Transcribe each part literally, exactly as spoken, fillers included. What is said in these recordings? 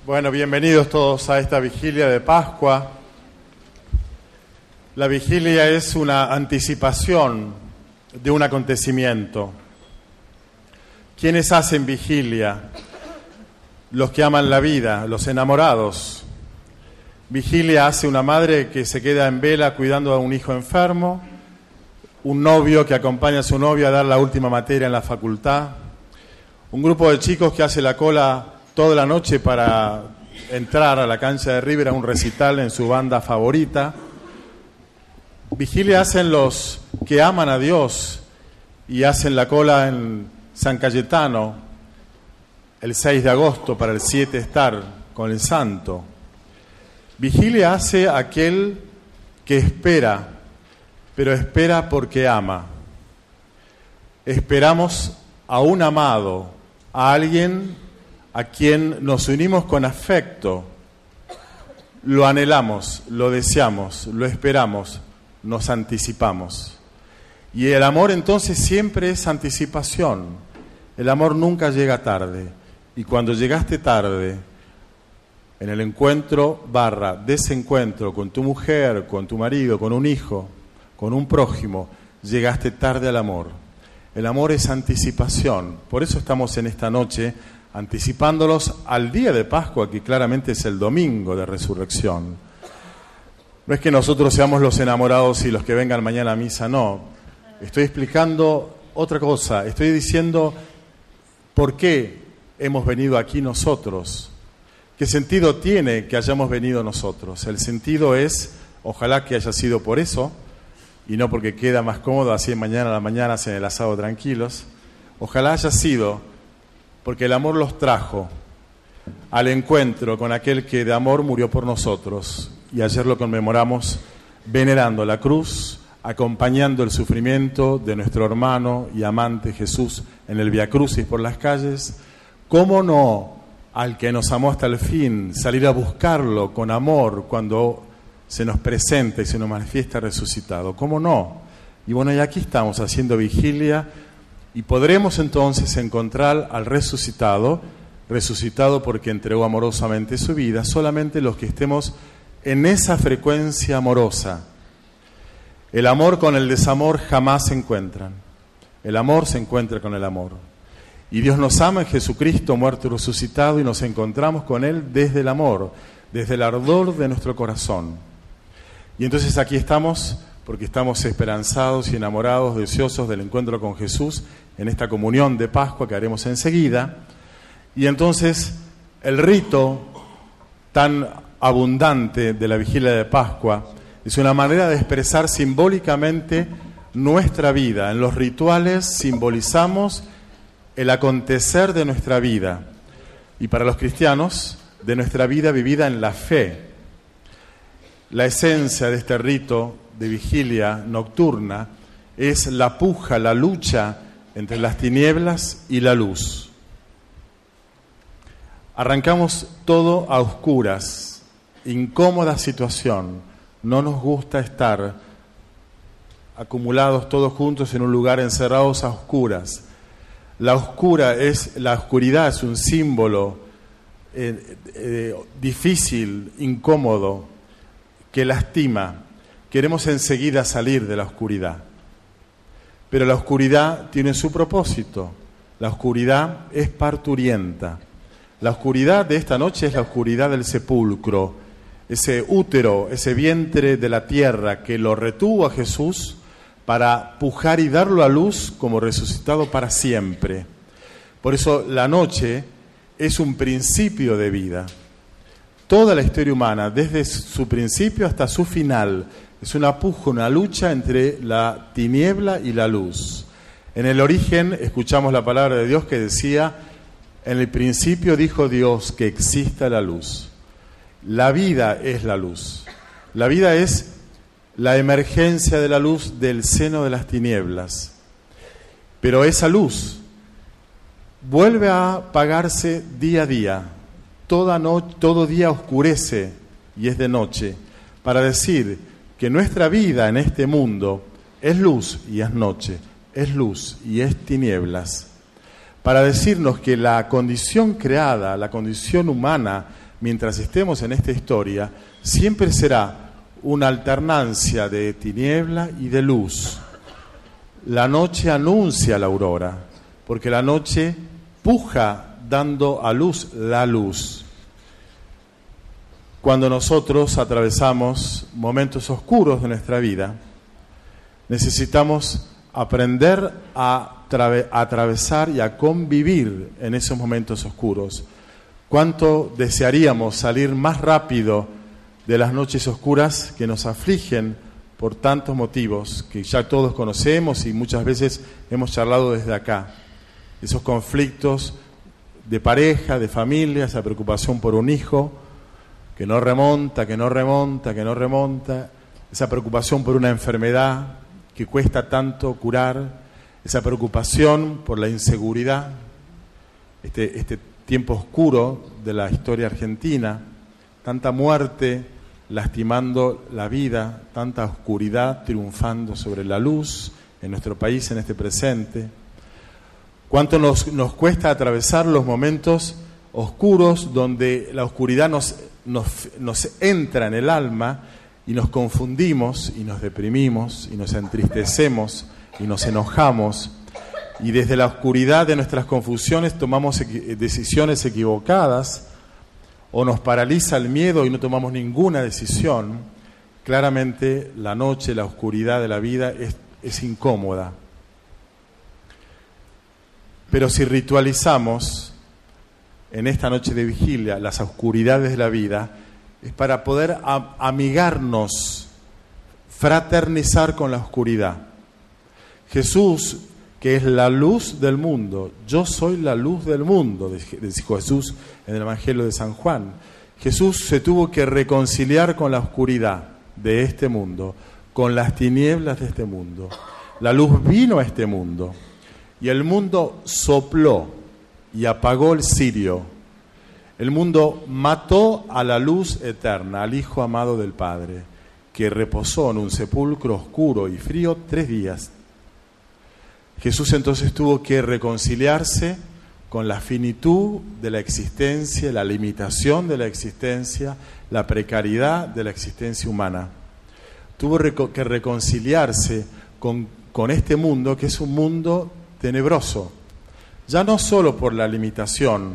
Bueno, bienvenidos todos a esta vigilia de Pascua. La vigilia es una anticipación de un acontecimiento. ¿Quiénes hacen vigilia? Los que aman la vida, los enamorados. Vigilia hace una madre que se queda en vela cuidando a un hijo enfermo, un novio que acompaña a su novia a dar la última materia en la facultad, un grupo de chicos que hace la cola toda la noche para entrar a la cancha de River a un recital en su banda favorita. Vigilia hacen los que aman a Dios y hacen la cola en San Cayetano el seis de agosto para el siete estar con el santo. Vigilia hace aquel que espera, pero espera porque ama. Esperamos a un amado, a alguien a quien nos unimos con afecto, lo anhelamos, lo deseamos, lo esperamos, nos anticipamos. Y el amor entonces siempre es anticipación. El amor nunca llega tarde. Y cuando llegaste tarde, en el encuentro barra desencuentro con tu mujer, con tu marido, con un hijo, con un prójimo, llegaste tarde al amor. El amor es anticipación. Por eso estamos en esta noche anticipándolos al día de Pascua, que claramente es el domingo de resurrección. No es que nosotros seamos los enamorados y los que vengan mañana a misa, no. Estoy explicando otra cosa. Estoy diciendo por qué hemos venido aquí nosotros. ¿Qué sentido tiene que hayamos venido nosotros? El sentido es, ojalá que haya sido por eso, y no porque queda más cómodo así mañana a la mañana en el asado tranquilos. Ojalá haya sido porque el amor los trajo al encuentro con aquel que de amor murió por nosotros. Y ayer lo conmemoramos venerando la cruz, acompañando el sufrimiento de nuestro hermano y amante Jesús en el Vía Crucis por las calles. ¿Cómo no al que nos amó hasta el fin, salir a buscarlo con amor cuando se nos presenta y se nos manifiesta resucitado? ¿Cómo no? Y bueno, y aquí estamos haciendo vigilia y podremos entonces encontrar al resucitado, resucitado porque entregó amorosamente su vida, solamente los que estemos en esa frecuencia amorosa. El amor con el desamor jamás se encuentran. El amor se encuentra con el amor. Y Dios nos ama en Jesucristo, muerto y resucitado, y nos encontramos con Él desde el amor, desde el ardor de nuestro corazón. Y entonces aquí estamos porque estamos esperanzados y enamorados, deseosos del encuentro con Jesús en esta comunión de Pascua que haremos enseguida. Y entonces el rito tan abundante de la vigilia de Pascua es una manera de expresar simbólicamente nuestra vida. En los rituales simbolizamos el acontecer de nuestra vida, y para los cristianos, de nuestra vida vivida en la fe. La esencia de este rito de vigilia nocturna es la puja, la lucha entre las tinieblas y la luz. Arrancamos todo a oscuras, incómoda situación. No nos gusta estar acumulados todos juntos en un lugar, encerrados a oscuras. La oscura es, la oscuridad es un símbolo eh, eh, difícil, incómodo, que lastima. Queremos enseguida salir de la oscuridad. Pero la oscuridad tiene su propósito. La oscuridad es parturienta. La oscuridad de esta noche es la oscuridad del sepulcro. Ese útero, ese vientre de la tierra que lo retuvo a Jesús para pujar y darlo a luz como resucitado para siempre. Por eso la noche es un principio de vida. Toda la historia humana, desde su principio hasta su final, es una puja, una lucha entre la tiniebla y la luz. En el origen escuchamos la palabra de Dios que decía: en el principio dijo Dios que exista la luz. La vida es la luz. La vida es la emergencia de la luz del seno de las tinieblas. Pero esa luz vuelve a apagarse día a día. Toda no, todo día oscurece y es de noche, para decir que nuestra vida en este mundo es luz y es noche, es luz y es tinieblas. Para decirnos que la condición creada, la condición humana, mientras estemos en esta historia, siempre será una alternancia de tiniebla y de luz. La noche anuncia la aurora, porque la noche puja dando a luz la luz. Cuando nosotros atravesamos momentos oscuros de nuestra vida, necesitamos aprender a trave- a atravesar y a convivir en esos momentos oscuros. ¿Cuánto desearíamos salir más rápido de las noches oscuras que nos afligen por tantos motivos que ya todos conocemos y muchas veces hemos charlado desde acá? Esos conflictos de pareja, de familia, esa preocupación por un hijo que no remonta, que no remonta, que no remonta, esa preocupación por una enfermedad que cuesta tanto curar, esa preocupación por la inseguridad, este, este tiempo oscuro de la historia argentina, tanta muerte lastimando la vida, tanta oscuridad triunfando sobre la luz en nuestro país en este presente. Cuánto nos, nos cuesta atravesar los momentos oscuros donde la oscuridad nos, nos, nos entra en el alma y nos confundimos y nos deprimimos y nos entristecemos y nos enojamos, y desde la oscuridad de nuestras confusiones tomamos equi- decisiones equivocadas, o nos paraliza el miedo y no tomamos ninguna decisión. Claramente la noche, la oscuridad de la vida es, es incómoda. Pero si ritualizamos en esta noche de vigilia las oscuridades de la vida, es para poder a- amigarnos, fraternizar con la oscuridad. Jesús, que es la luz del mundo, yo soy la luz del mundo, dijo Jesús en el Evangelio de San Juan. Jesús se tuvo que reconciliar con la oscuridad de este mundo, con las tinieblas de este mundo. La luz vino a este mundo y el mundo sopló y apagó el cirio. El mundo mató a la luz eterna, al Hijo amado del Padre, que reposó en un sepulcro oscuro y frío tres días. Jesús entonces tuvo que reconciliarse con la finitud de la existencia, la limitación de la existencia, la precariedad de la existencia humana. Tuvo reco- que reconciliarse con, con este mundo, que es un mundo tenebroso, ya no solo por la limitación,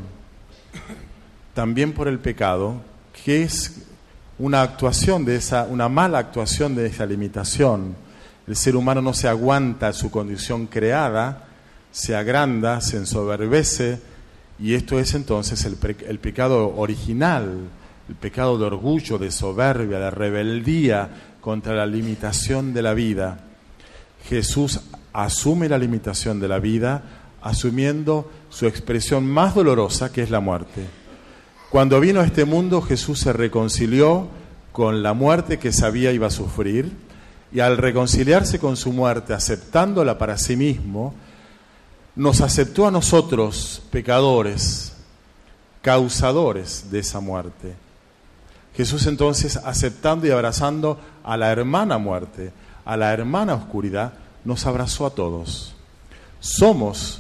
también por el pecado, que es una actuación de esa, una mala actuación de esa limitación. El ser humano no se aguanta su condición creada, se agranda, se ensoberbece, y esto es entonces el, pre- el pecado original, el pecado de orgullo, de soberbia, de rebeldía contra la limitación de la vida. Jesús asume la limitación de la vida, asumiendo su expresión más dolorosa, que es la muerte. Cuando vino a este mundo, Jesús se reconcilió con la muerte que sabía iba a sufrir, y al reconciliarse con su muerte, aceptándola para sí mismo, nos aceptó a nosotros, pecadores, causadores de esa muerte. Jesús entonces, aceptando y abrazando a la hermana muerte, a la hermana oscuridad, nos abrazó a todos. Somos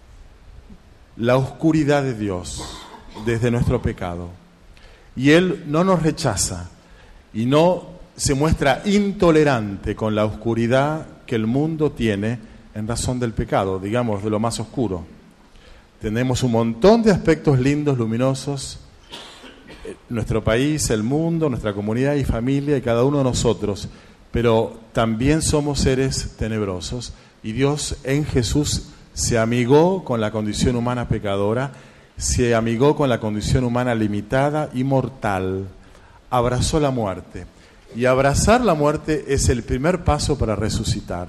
la oscuridad de Dios desde nuestro pecado. Y Él no nos rechaza y no se muestra intolerante con la oscuridad que el mundo tiene en razón del pecado, digamos, de lo más oscuro. Tenemos un montón de aspectos lindos, luminosos, nuestro país, el mundo, nuestra comunidad y familia y cada uno de nosotros, pero también somos seres tenebrosos y Dios en Jesús se amigó con la condición humana pecadora, se amigó con la condición humana limitada y mortal, abrazó la muerte. Y abrazar la muerte es el primer paso para resucitar.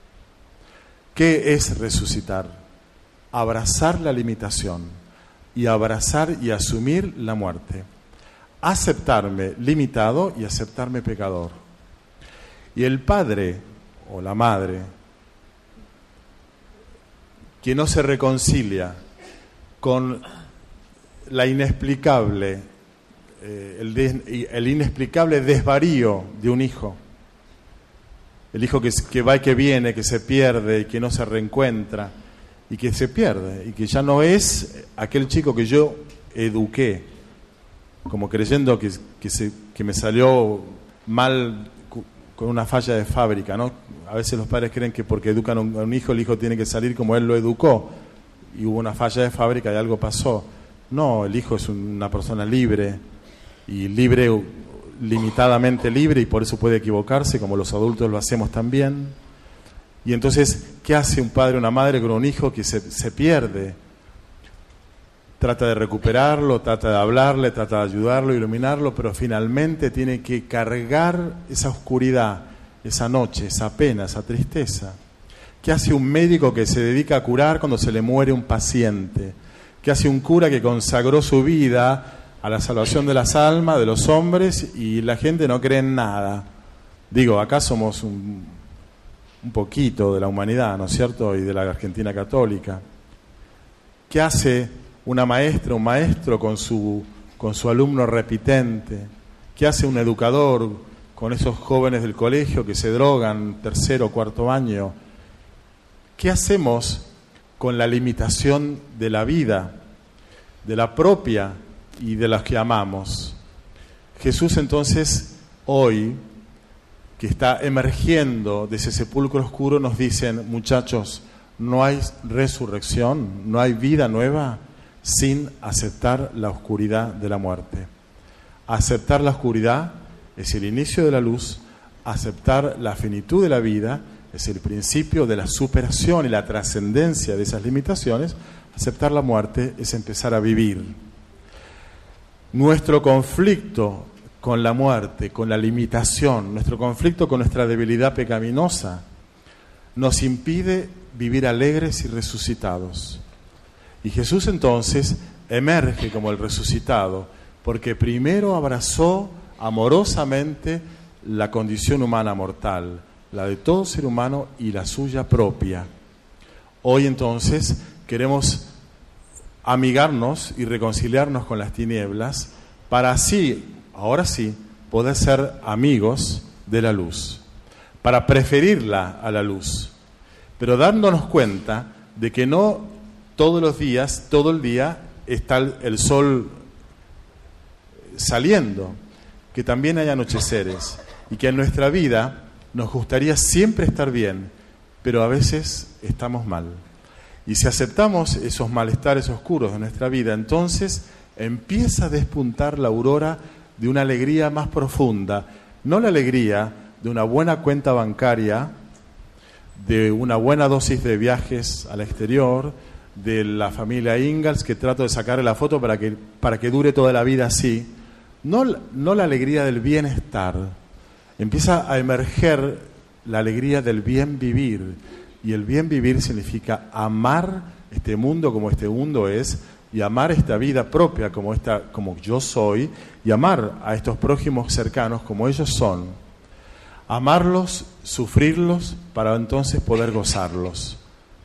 ¿Qué es resucitar? Abrazar la limitación y abrazar y asumir la muerte. Aceptarme limitado y aceptarme pecador. Y el padre o la madre que no se reconcilia con la inexplicable Eh, el, des, el inexplicable desvarío de un hijo, el hijo que, que va y que viene, que se pierde y que no se reencuentra y que se pierde y que ya no es aquel chico que yo eduqué, como creyendo que, que, se, que me salió mal con una falla de fábrica, ¿no? A veces los padres creen que porque educan a un, a un hijo, el hijo tiene que salir como él lo educó, y hubo una falla de fábrica y algo pasó. No, el hijo es una persona libre, y libre, limitadamente libre, y por eso puede equivocarse, como los adultos lo hacemos también. Y entonces, ¿qué hace un padre o una madre con un hijo que se, se pierde? Trata de recuperarlo, trata de hablarle, trata de ayudarlo, iluminarlo, pero finalmente tiene que cargar esa oscuridad, esa noche, esa pena, esa tristeza. ¿Qué hace un médico que se dedica a curar cuando se le muere un paciente? ¿Qué hace un cura que consagró su vida a la salvación de las almas, de los hombres, y la gente no cree en nada? Digo, acá somos un, un poquito de la humanidad, ¿no es cierto?, y de la Argentina católica. ¿Qué hace una maestra, un maestro con su, con su alumno repitente? ¿Qué hace un educador con esos jóvenes del colegio que se drogan tercero o cuarto año? ¿Qué hacemos con la limitación de la vida, de la propia y de las que amamos? Jesús entonces hoy, que está emergiendo de ese sepulcro oscuro, nos dicen: muchachos, no hay resurrección, no hay vida nueva sin aceptar la oscuridad de la muerte. Aceptar la oscuridad es el inicio de la luz, aceptar la finitud de la vida es el principio de la superación y la trascendencia de esas limitaciones, aceptar la muerte es empezar a vivir. Nuestro conflicto con la muerte, con la limitación, nuestro conflicto con nuestra debilidad pecaminosa, nos impide vivir alegres y resucitados. Y Jesús entonces emerge como el resucitado, porque primero abrazó amorosamente la condición humana mortal, la de todo ser humano y la suya propia. Hoy entonces queremos amigarnos y reconciliarnos con las tinieblas para así, ahora sí, poder ser amigos de la luz, para preferirla a la luz, pero dándonos cuenta de que no todos los días, todo el día, está el sol saliendo, que también hay anocheceres, y que en nuestra vida nos gustaría siempre estar bien, pero a veces estamos mal. Y si aceptamos esos malestares oscuros de nuestra vida, entonces empieza a despuntar la aurora de una alegría más profunda, no la alegría de una buena cuenta bancaria, de una buena dosis de viajes al exterior, de la familia Ingalls, que trato de sacarle la foto para que, para que dure toda la vida así. No, no la alegría del bienestar. Empieza a emerger la alegría del bien vivir. Y el bien vivir significa amar este mundo como este mundo es, y amar esta vida propia como, esta, como yo soy, y amar a estos prójimos cercanos como ellos son. Amarlos, sufrirlos, para entonces poder gozarlos.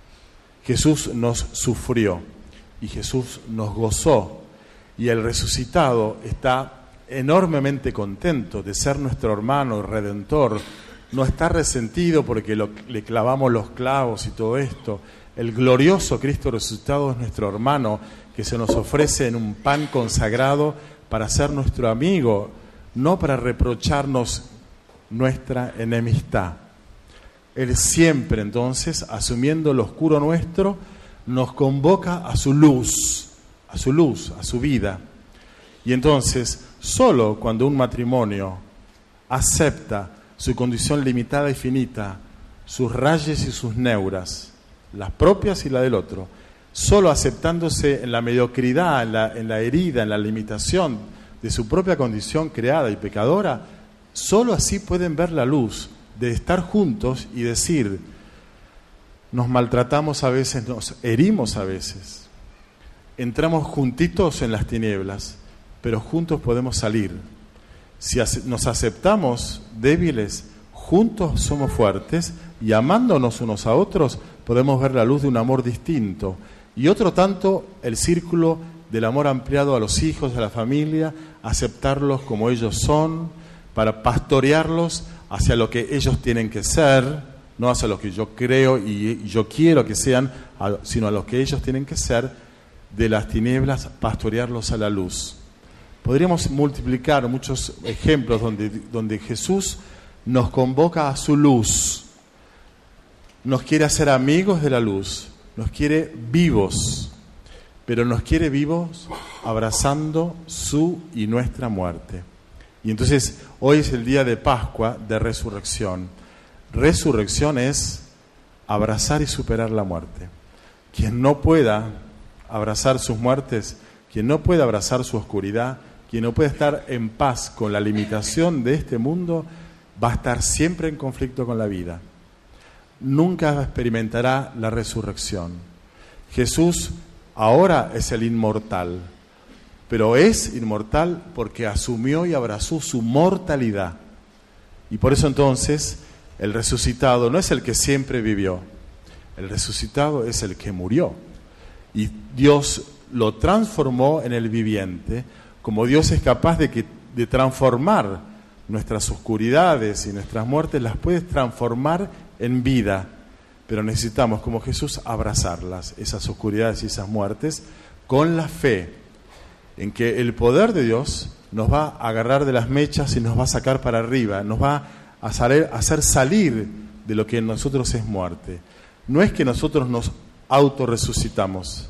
Jesús nos sufrió y Jesús nos gozó, y el resucitado está enormemente contento de ser nuestro hermano redentor. No está resentido porque lo, le clavamos los clavos y todo esto. El glorioso Cristo resucitado es nuestro hermano, que se nos ofrece en un pan consagrado para ser nuestro amigo, no para reprocharnos nuestra enemistad. Él siempre, entonces, asumiendo lo oscuro nuestro, nos convoca a su luz, a su luz, a su vida. Y entonces, solo cuando un matrimonio acepta su condición limitada y finita, sus rayes y sus neuras, las propias y la del otro, solo aceptándose en la mediocridad, en la, en la herida, en la limitación de su propia condición creada y pecadora, solo así pueden ver la luz de estar juntos y decir: nos maltratamos a veces, nos herimos a veces, entramos juntitos en las tinieblas, pero juntos podemos salir. Si nos aceptamos débiles, juntos somos fuertes, y amándonos unos a otros podemos ver la luz de un amor distinto. Y otro tanto, el círculo del amor ampliado a los hijos, a la familia, aceptarlos como ellos son, para pastorearlos hacia lo que ellos tienen que ser, no hacia lo que yo creo y yo quiero que sean, sino a lo que ellos tienen que ser, de las tinieblas pastorearlos a la luz. Podríamos multiplicar muchos ejemplos donde, donde Jesús nos convoca a su luz, nos quiere hacer amigos de la luz, nos quiere vivos, pero nos quiere vivos abrazando su y nuestra muerte. Y entonces hoy es el día de Pascua, de resurrección. Resurrección es abrazar y superar la muerte. Quien no pueda abrazar sus muertes, quien no pueda abrazar su oscuridad, quien no pueda estar en paz con la limitación de este mundo, va a estar siempre en conflicto con la vida. Nunca experimentará la resurrección. Jesús ahora es el inmortal, pero es inmortal porque asumió y abrazó su mortalidad. Y por eso entonces el resucitado no es el que siempre vivió, el resucitado es el que murió. Y Dios lo transformó en el viviente, como Dios es capaz de, que, de transformar nuestras oscuridades y nuestras muertes, las puede transformar en vida. Pero necesitamos, como Jesús, abrazarlas, esas oscuridades y esas muertes, con la fe en que el poder de Dios nos va a agarrar de las mechas y nos va a sacar para arriba, nos va a, salir, a hacer salir de lo que en nosotros es muerte. No es que nosotros nos autorresucitamos,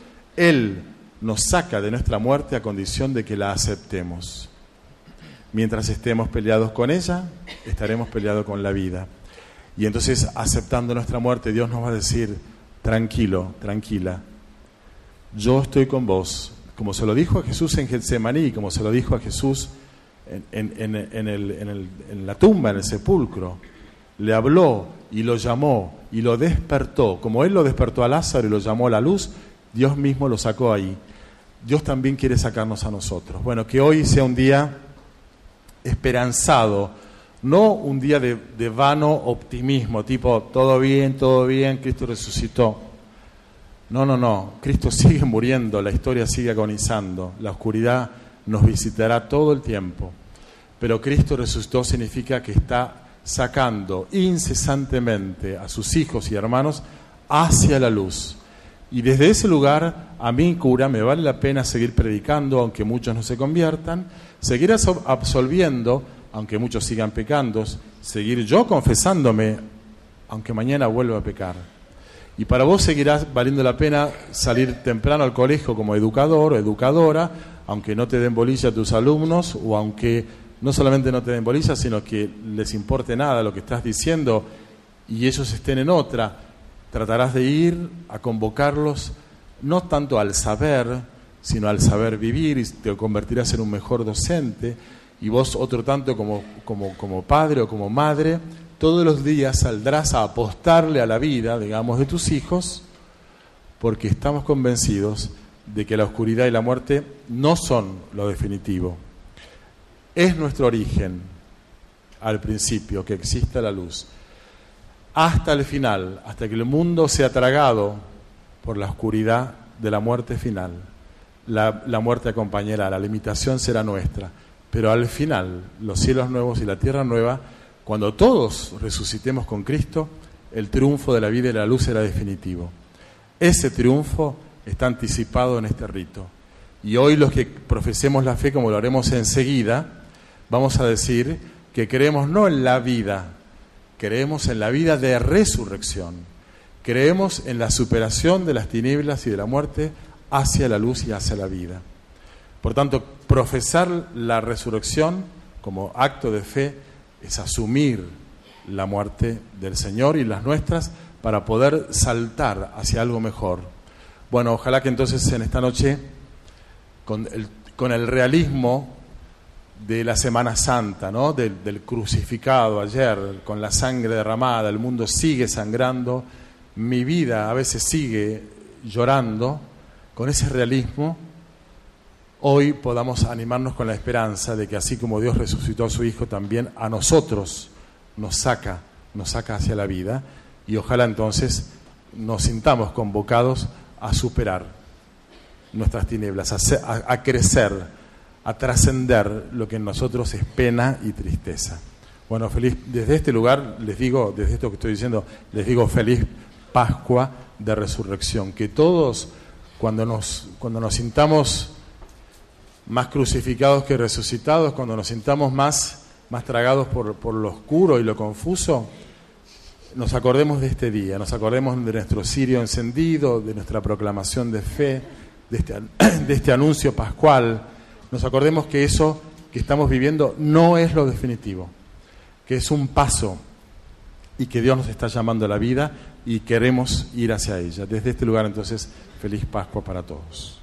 Él nos saca de nuestra muerte a condición de que la aceptemos. Mientras estemos peleados con ella, estaremos peleados con la vida. Y entonces, aceptando nuestra muerte, Dios nos va a decir, tranquilo, tranquila, yo estoy con vos. Como se lo dijo a Jesús en Getsemaní, como se lo dijo a Jesús en, en, en, en, el, en, el, en la tumba, en el sepulcro. Le habló y lo llamó y lo despertó. Como Él lo despertó a Lázaro y lo llamó a la luz, Dios mismo lo sacó ahí. Dios también quiere sacarnos a nosotros. Bueno, que hoy sea un día esperanzado, no un día de, de vano optimismo, tipo, todo bien, todo bien, Cristo resucitó. No, no, no, Cristo sigue muriendo, la historia sigue agonizando, la oscuridad nos visitará todo el tiempo, pero Cristo resucitó significa que está sacando incesantemente a sus hijos y hermanos hacia la luz. Y desde ese lugar, a mí, cura, me vale la pena seguir predicando, aunque muchos no se conviertan, seguir absolviendo, aunque muchos sigan pecando, seguir yo confesándome, aunque mañana vuelva a pecar. Y para vos seguirá valiendo la pena salir temprano al colegio como educador o educadora, aunque no te den bolilla a tus alumnos, o aunque no solamente no te den bolilla, sino que les importe nada lo que estás diciendo y ellos estén en otra. Tratarás de ir a convocarlos, no tanto al saber, sino al saber vivir, y te convertirás en un mejor docente, y vos otro tanto como, como, como padre o como madre, todos los días saldrás a apostarle a la vida, digamos, de tus hijos, porque estamos convencidos de que la oscuridad y la muerte no son lo definitivo. Es nuestro origen, al principio, que exista la luz. Hasta el final, hasta que el mundo sea tragado por la oscuridad de la muerte final. La, la muerte acompañará, la limitación será nuestra. Pero al final, los cielos nuevos y la tierra nueva, cuando todos resucitemos con Cristo, el triunfo de la vida y la luz será definitivo. Ese triunfo está anticipado en este rito. Y hoy los que profesemos la fe, como lo haremos enseguida, vamos a decir que creemos no en la vida, creemos en la vida de resurrección. Creemos en la superación de las tinieblas y de la muerte hacia la luz y hacia la vida. Por tanto, profesar la resurrección como acto de fe es asumir la muerte del Señor y las nuestras para poder saltar hacia algo mejor. Bueno, ojalá que entonces en esta noche, con el, con el realismo de la Semana Santa, ¿no? Del, del crucificado ayer, con la sangre derramada, el mundo sigue sangrando, mi vida a veces sigue llorando, con ese realismo, hoy podamos animarnos con la esperanza de que así como Dios resucitó a su Hijo, también a nosotros nos saca, nos saca hacia la vida, y ojalá entonces nos sintamos convocados a superar nuestras tinieblas, a, a, a crecer, a trascender lo que en nosotros es pena y tristeza. Bueno, feliz, desde este lugar les digo, desde esto que estoy diciendo, les digo feliz Pascua de Resurrección, que todos cuando nos, cuando nos sintamos más crucificados que resucitados, cuando nos sintamos más, más tragados por, por lo oscuro y lo confuso, nos acordemos de este día, nos acordemos de nuestro cirio encendido, de nuestra proclamación de fe, de este, de este anuncio pascual. Nos acordemos que eso que estamos viviendo no es lo definitivo, que es un paso y que Dios nos está llamando a la vida y queremos ir hacia ella. Desde este lugar, entonces, feliz Pascua para todos.